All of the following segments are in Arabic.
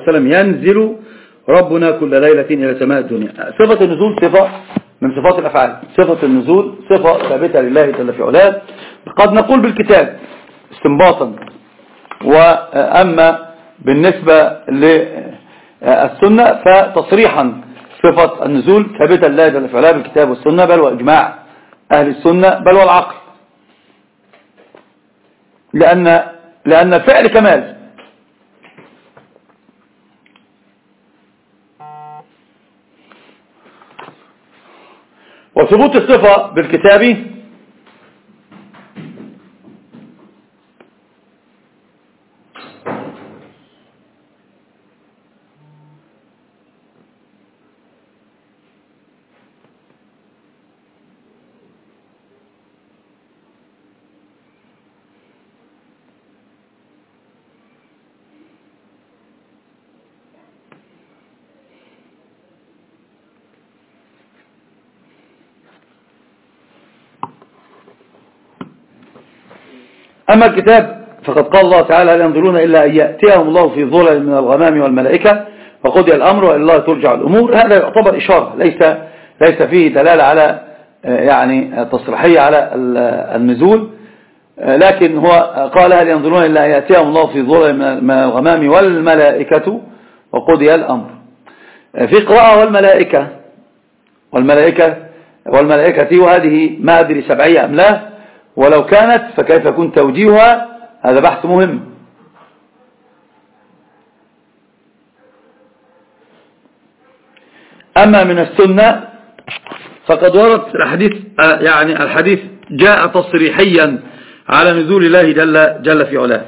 وسلم ينزل ربنا كل ليلة إلى سماء الدنيا. صفة النزول صفة من صفات الأفعال، صفة النزول صفة ثابتة لله جل في علاه. قد نقول بالكتاب استنباطا، وأما بالنسبة للسنة فتصريحا صفة النزول ثابتة لله جل في علاه بالكتاب والسنة، بل وإجماع أهل السنة، بل والعقل، لأن الفعل كمال. وثبوت الصفة بالكتاب أما الكتاب فقد قال الله تعالى: هل ينظرون إلا أن يأتيهم الله في ظلل من الغمام والملائكة وقضي الأمر وإلى الله ترجع الأمور. هذا يعتبر إشارة، ليس فيه دلالة على يعني تصريحية على النزول، لكن هو قال: هل ينظرون إلا أن يأتيهم الله في ظلل من الغمام والملائكة وقضي الأمر. في قراءة والملائكة وهذه ما أدري سبعية أم لا، ولو كانت فكيف يكون توجيهها؟ هذا بحث مهم. أما من السنة فقد ورد الحديث جاء تصريحيا على نزول الله جل في علاه.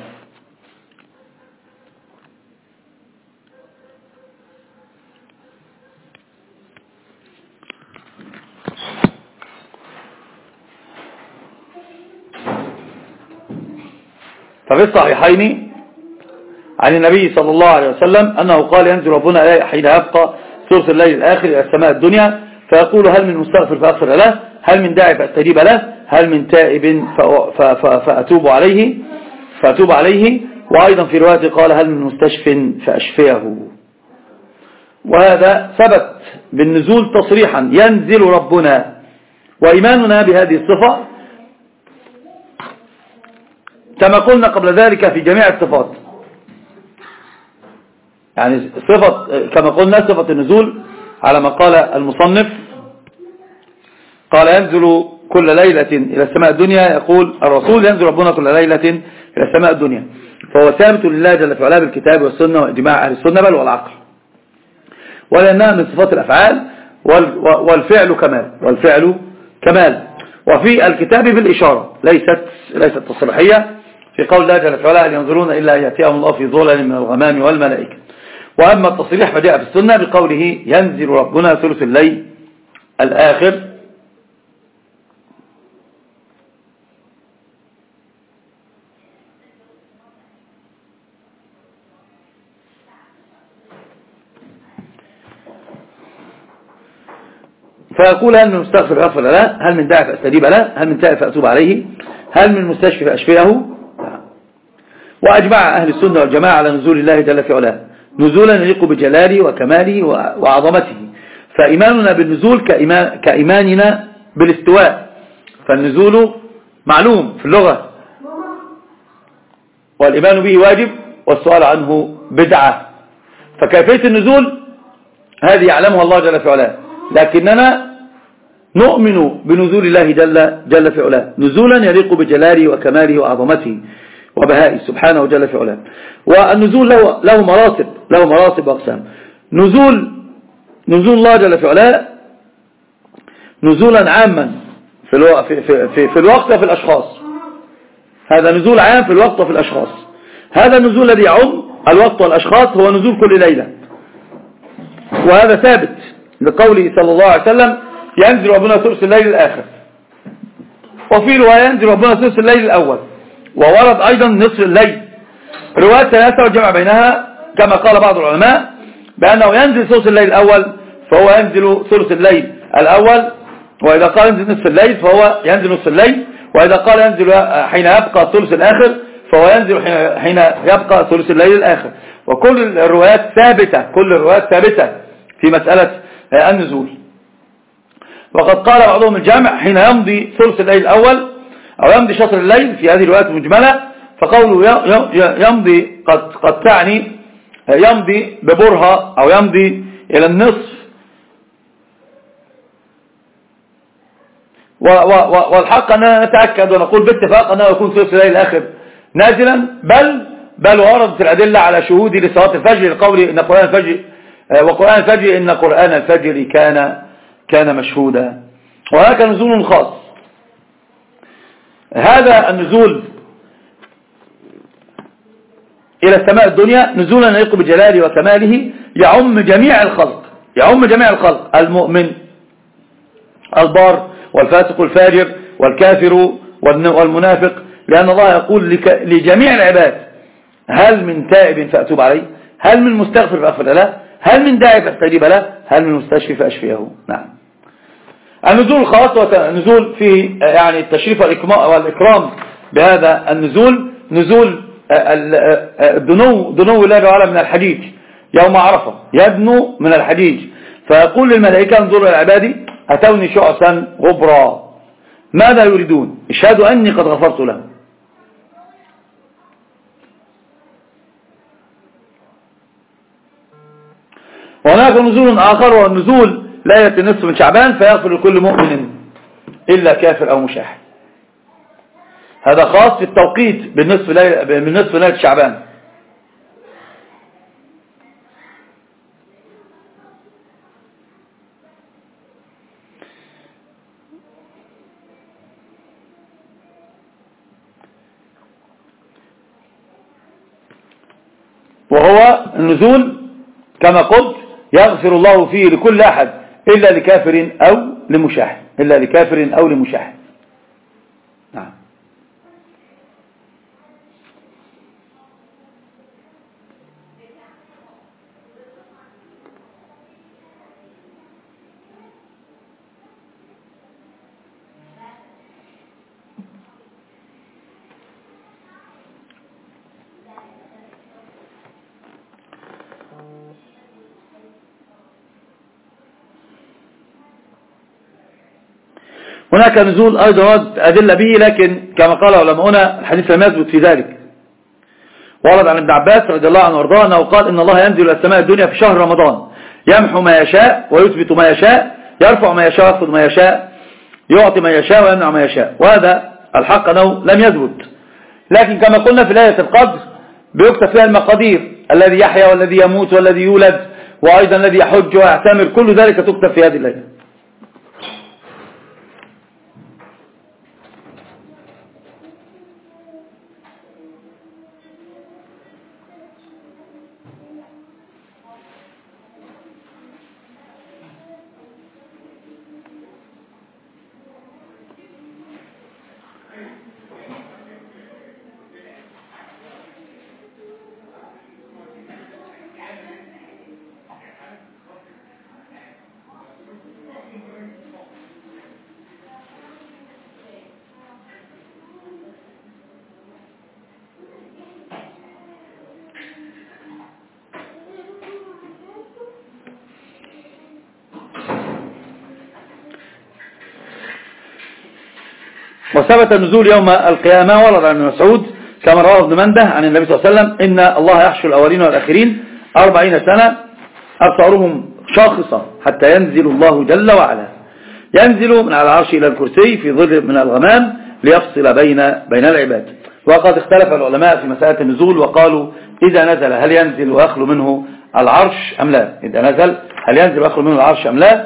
ففي الصحيحين عن النبي صلى الله عليه وسلم أنه قال: ينزل ربنا حين يبقى ثلث الليل الآخر إلى السماء الدنيا فيقول: هل من مستغفر فأغفر له، هل من داعي فأستجيب له، هل من تائب فأتوب عليه. وأيضا في رواية قال: هل من مستشف فأشفيه. وهذا ثبت بالنزول تصريحا: ينزل ربنا. وإيماننا بهذه الصفة كما قلنا قبل ذلك في جميع الصفات، يعني كما قلنا صفة النزول على ما قال المصنف، قال: ينزل كل ليلة إلى السماء الدنيا. يقول الرسول: ينزل ربنا كل ليلة إلى السماء الدنيا، فهو ثابت لله جل في علاه بالكتاب والسنة وإجماع أهل السنة بل والعقل، ولأنها من صفات الأفعال، والفعل كمال. وفي الكتاب بالإشارة ليست تصريحية، في قول الله جل في علاه: هل ينظرون إلا أن يأتيهم الله في ظلل من الغمام والملائكة. وأما التصريح فجاء في السنة بقوله: ينزل ربنا ثلث الليل الآخر. فيقول: هل من مستغفر فأغفر له، هل من داعي فأستجيب له، هل من تائب فأتوب عليه، هل من مستشفي فأشفيه. وأجمع أهل السنة والجماعة على نزول الله جل في علاه نزولا يليق بجلاله وكماله وعظمته. فإيماننا بالنزول كإيماننا بالاستواء، فالنزول معلوم في اللغة والإيمان به واجب والسؤال عنه بدعة. فكيفية النزول هذه يعلمها الله جل في علاه، لكننا نؤمن بنزول الله جل في علاه نزولا يليق بجلاله وكماله وعظمته وبهائه سبحانه جل في علاه. والنزول له مراتب وأقسام. نزول الله جل في علاه نزولا عاما في الوقت وفي الأشخاص. هذا نزول عام في الوقت وفي الأشخاص. هذا النزول الذي يعم الوقت والأشخاص هو نزول كل ليلة، وهذا ثابت لقوله صلى الله عليه وسلم: ينزل ربنا ثلث الليل الآخر. وفي رواية: ينزل ربنا ثلث الليل الأول. وورد أيضا نصف الليل. رواية ثلاثة والجمع بينها كما قال بعض العلماء بأنه ينزل ثلث الليل الأول فهو ينزل ثلث الليل الأول، وإذا قال ينزل نصف الليل فهو ينزل نصف الليل، وإذا قال ينزل حين يبقى الثلث الآخر فهو ينزل حين يبقى ثلث الليل الآخر. وكل الروايات ثابتة في مسألة النزول. وقد قال بعضهم الجامع حين يمضي ثلث الليل الأول أو يمضي شطر الليل في هذه الروايات المجملة، فقوله يمضي قد تعني يمضي ببرهة أو يمضي إلى النصف. والحق أننا نتأكد ونقول باتفاق أنه يكون ثلث الليل الآخر نازلا، بل وردت الأدلة على شهود لصلاة الفجر لقول إن قرآن الفجر إن قرآن الفجر كان مشهودا. وهناك نزول خاص، هذا النزول إلى السماء الدنيا نزولا يليق بجلاله وكماله، يعم جميع الخلق، المؤمن البار والفاسق الفاجر والكافر والمنافق، لأن الله يقول لجميع العباد: هل من تائب فأتوب عليه، هل من مستغفر فأغفر له، هل من داعي فأستجيب له، هل من مستشفي فأشفيه. نعم. النزول الخاص ونزول فيه يعني التشريف والإكرام بهذا النزول، نزول دنو الله تعالى من الحجيج يوم عرفة، يدنو من الحجيج فيقول للملائكة: انظروا إلى عبادي أتوني شعثا غبرا ماذا يريدون؟ اشهدوا أني قد غفرت لهم. وهناك نزول آخر، وهو النزول ليلة النصف من شعبان فيغفر لكل مؤمن إلا كافر أو مشاحن. هذا خاص في التوقيت بالنصف ليلة شعبان. وهو النزول كما قلت يغفر الله فيه لكل أحد إلا لكافر أو لمشاحن. نعم. هناك نزول أيضا أدلة به، لكن كما قال علماؤنا الحديث لم يثبت في ذلك. ورد عن ابن عباس رضي الله عنه وارضاه أنه قال: إن الله ينزل إلى السماء الدنيا في شهر رمضان يمحو ما يشاء ويثبت ما يشاء، يرفع ما يشاء ويخفض ما يشاء، يعطي ما يشاء ويمنع ما يشاء. وهذا الحق أنه لم يثبت، لكن كما قلنا في ليلة القدر بيكتب فيها المقادير، الذي يحيى والذي يموت والذي يولد، وأيضا الذي يحج ويعتمر، كل ذلك تكتب في هذه الليلة. وثبت النزول يوم القيامة، ورد عن ابن مسعود كما رواه ابن منده عن النبي صلى الله عليه وسلم: إن الله يحشر الأولين والآخرين 40 سنة أبصارهم شاخصة حتى ينزل الله جل وعلا، ينزل من على العرش إلى الكرسي في ظل من الغمام ليفصل بين العباد. وقد اختلف العلماء في مسألة النزول، وقالوا: إذا نزل هل ينزل ويخلو منه العرش أم لا؟ إذا نزل هل ينزل ويخلو منه العرش أم لا؟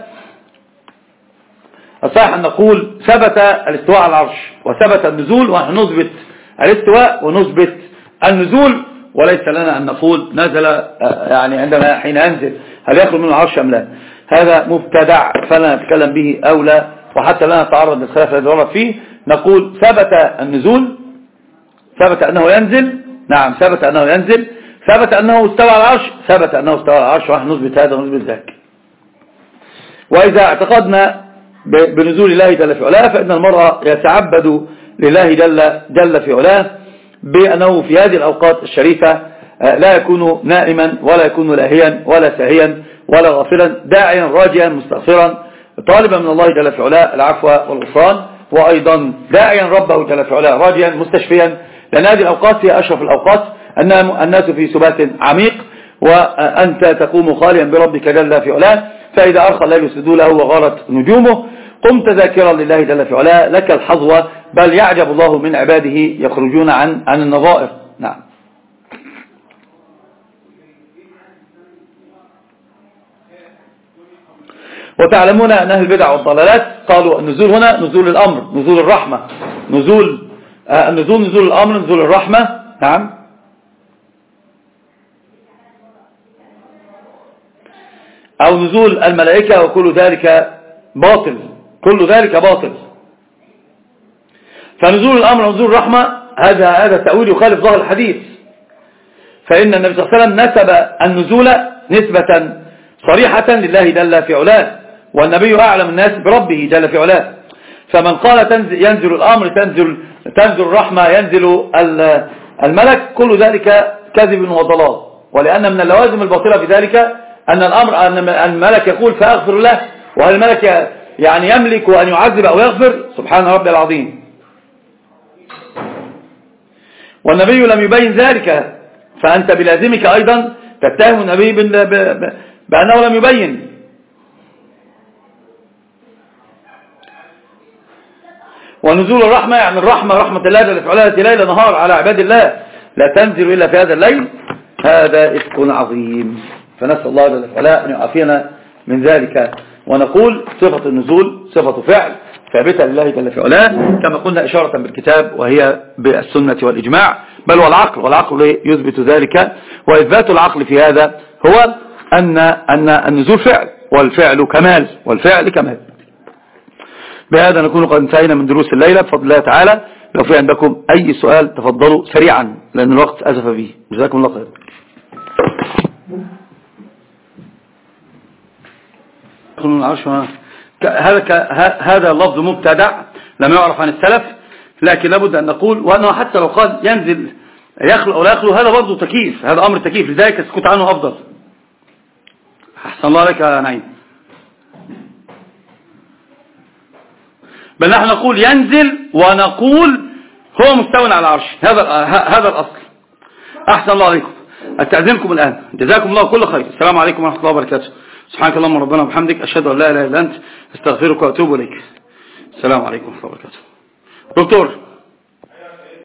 الصحيح أن نقول ثبت الاستواء على العرش وثبت النزول، ونحن نثبت الاستواء ونثبت النزول، وليس لنا أن نقول نزل يعني عندما حين ينزل هل يخلو منه العرش أم لا. هذا مبتدع فلا نتكلم به أو لا، وحتى لا نتعرض للخلاف الذي ورد فيه. نقول ثبت النزول، ثبت أنه ينزل، نعم ثبت أنه ينزل، ثبت أنه استوى على العرش، ثبت أنه استوى على العرش، ونحن نثبت هذا ونثبت ذاك. وإذا اعتقدنا بنزول الله جل في علاه، فإن المرء يتعبد لله جل في علاه بأنه في هذه الأوقات الشريفة لا يكون نائما ولا يكون لاهيا ولا ساهيا ولا غافلا، داعيا راجيا مستغفرا طالبا من الله جل في علاه العفو والغفران، وأيضا داعيا ربه جل في علاه راجيا مستشفيا، لأن هذه الأوقات هي أشرف الأوقات. الناس في سبات عميق، وأنت تقوم خاليا بربك جل في علاه، فإذا أرخى الليل سدوله وغارت نجومه قمت ذاكرا لله جل في علاه، لك الحظوة، بل يعجب الله من عباده يخرجون عن النظائر. نعم. وتعلمون أن أهل البدع والضلالات قالوا النزول هنا نزول الأمر، نزول الرحمة، نزول الأمر، نزول الرحمة. نعم. أو نزول الملائكة، وكل ذلك باطل، كل ذلك باطل. فنزول الأمر ونزول الرحمة هذا التأويل يخالف ظاهر الحديث، فإن النبي صلى الله عليه وسلم نسب النزول نسبة صريحة لله جل في علاه، والنبي أعلم الناس بربه جل في علاه، فمن قال ينزل الأمر، تنزل الرحمة، ينزل الملك، كل ذلك كذب وضلال. ولأن من اللوازم الباطلة في ذلك أن الملك يقول فأغفر له، وهل الملك يعني يملك أن يعذب أو يغفر؟ سبحان ربي العظيم. والنبي لم يبين ذلك، فأنت بلازمك أيضا تتهم النبي بأنه لم يبين. ونزول الرحمة يعني الرحمة، رحمة الله جل في علاه التي ليل نهار على عباد الله لا تنزل إلا في هذا الليل، هذا إفك عظيم. فنسأل الله جل في علاه أن يعافينا من ذلك. ونقول صفة النزول صفة فعل ثابتة لله جل في علاه، كما قلنا إشارة بالكتاب وهي بالسنة والإجماع، بل والعقل يثبت ذلك. وإثبات العقل في هذا هو أن النزول فعل، والفعل كمال، والفعل كمال. بهذا نكون قد انتهينا من دروس الليلة بفضل الله تعالى. لو في عندكم أي سؤال تفضلوا سريعا لأن الوقت أزف به. جزاكم الله خير. هذا اللفظ مبتدع لم يعرف عن السلف، لكن لابد أن نقول وأنه حتى لو قال ينزل يخلق أو لا يخلق، هذا برضه تكييف، هذا أمر تكييف، لذلك السكوت عنه أفضل. أحسن الله لك يا نعيم. بل نحن نقول ينزل ونقول هو مستوى على العرش، هذا الأصل. أحسن الله عليكم. أستأذنكم الآن. جزاكم الله كل خير. السلام عليكم ورحمة الله وبركاته. سبحانك اللهم ربنا وبحمدك، أشهد أن لا إله إلا أنت، أستغفرك وأتوب إليك. السلام عليكم ورحمة الله وبركاته. دكتور